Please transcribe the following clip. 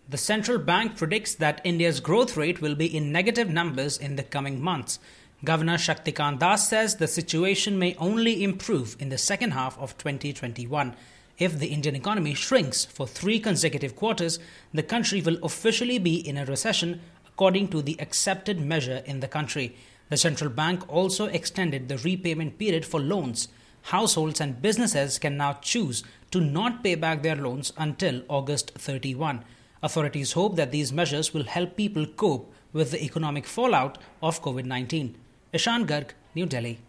The central bank predicts that India's growth rate will be in negative numbers in the coming months. Governor Shaktikant Das says the situation may only improve in the second half of 2021. If the Indian economy shrinks for 3 consecutive quarters, the country will officially be in a recession according to the accepted measure in the country. The central bank also extended the repayment period for loans. Households and businesses can now choose to not pay back their loans until August 31. Authorities hope that these measures will help people cope with the economic fallout of COVID-19. Ishan Garg, New Delhi.